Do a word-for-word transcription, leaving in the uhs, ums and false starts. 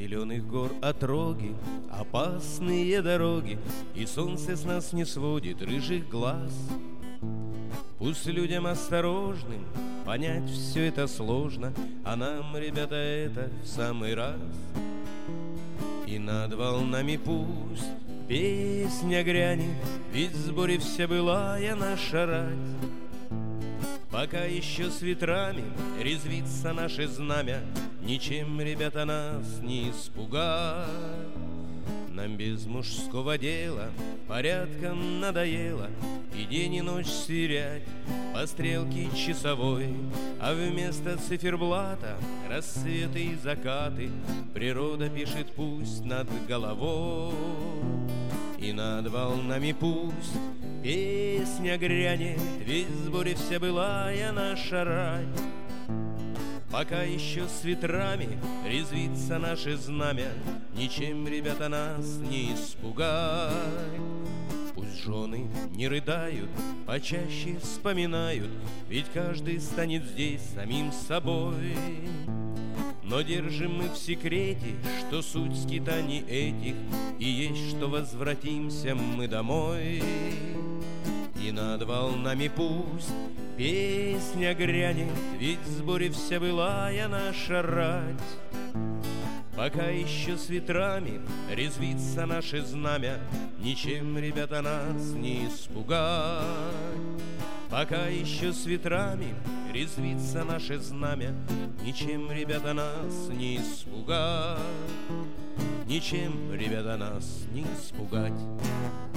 зеленых гор отроги, опасные дороги, и солнце с нас не сводит рыжих глаз. Пусть людям осторожным понять все это сложно, а нам, ребята, это в самый раз. И над волнами пусть песня грянет, ведь в сборе вся былая наша рать. Пока еще с ветрами резвится наше знамя, ничем, ребята, нас не испугать. Нам без мужского дела порядком надоело и день и ночь сверять по стрелке часовой, а вместо циферблата рассветы и закаты природа пишет пусть над головой. И над волнами пусть песня грянет, ведь в сборе вся былая наша рать. Пока еще с ветрами резвится наше знамя, ничем, ребята, нас не испугать. Пусть жены не рыдают, почаще вспоминают, ведь каждый станет здесь самим собой. Но держим мы в секрете, что суть скитаний этих и есть, что возвратимся мы домой. И над волнами пусть песня грянет, ведь в сборе вся былая наша рать. Пока еще с ветрами резвится наше знамя, ничем, ребята, нас не испугать. Пока еще с ветрами резвится наше знамя, ничем, ребята, нас не испугать. Ничем, ребята, нас не испугать.